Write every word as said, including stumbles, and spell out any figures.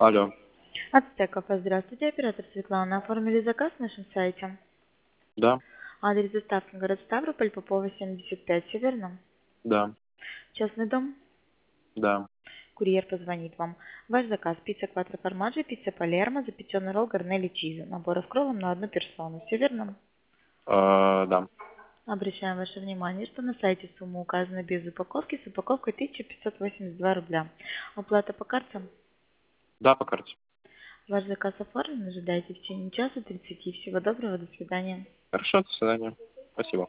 Алло. Ацтеков, здравствуйте, оператор Светлана. Оформили заказ на нашем сайте. Да, Адрес доставки город Ставрополь, Попова, семьдесят пять, все верно? да, Частный дом. да. Курьер позвонит вам. Ваш заказ: пицца кватро формаджи, пицца палермо, запеченный ролл гарнелли чиза. Набор с кроллом на одну персону. Все верно? А, да. Обращаем ваше внимание, что на сайте сумма указана без упаковки, с упаковкой тысяча пятьсот восемьдесят два рубля. Оплата по карте. Да, по карте. Ваш заказ оформлен, ожидайте в течение часа тридцати. Всего доброго, до свидания. Хорошо, до свидания. Спасибо.